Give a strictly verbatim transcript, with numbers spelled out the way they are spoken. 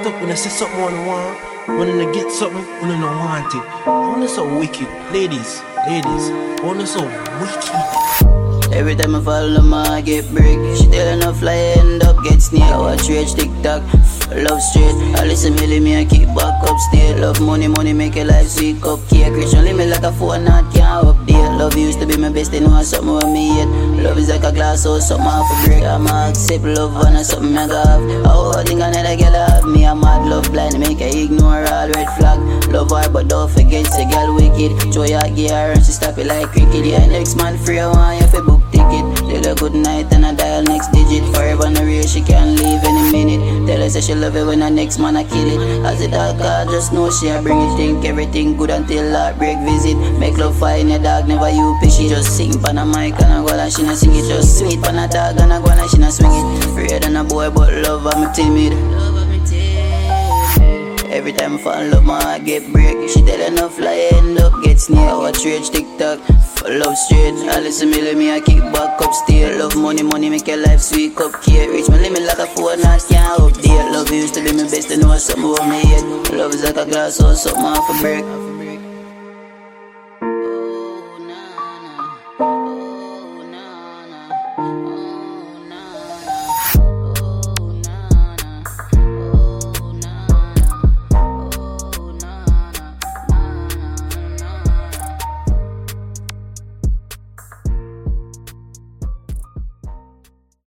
messed up when I say something on the want. When I get something, when I don't want it. I wanna so wicked. Ladies, ladies, I wanna so wicked. Every time I fall, I get break. She tell enough fly, end up get snake. Watch rage TikTok, love straight. I listen me, me I keep back up stay. Love money, money make your life sweet. Cupcake, Christian leave me like a phone, not can't update. Love used to be my best, they know something with me yet. Love is like a glass or something off a break. I'm a accept love and it's something I got have. Oh, I think another girl have me. I'm mad love blind, make her ignore all red flag. Love her but don't forget, say girl wicked. Throw your gear and she stop it like cricket. Yeah, next man free, I want you for book ticket. Tell her good night and I dial next digit. Forever no real, she can't leave any minute. Tell her say she love it when the next man I kill it. As it all call, just know she a bring it. Think everything good until heartbreak visit. Make love fine, your dog never you pitch it. Just sing pan a mic and I go like she not sing it. Just swing it pan a dog and I go like she not swing it. Afraid than a boy but love I'm timid. Every time I fall in love, my heart get break. She tell enough lie, end up get snake. I watch rage TikTok, love straight. I listen me, let me, I kick back up still. Love money, money make your life sweet. Cupcake, reach my limit like a phone, not can't update. Love used to be my best, to know something about me yet. Love is like a glass or something off a break.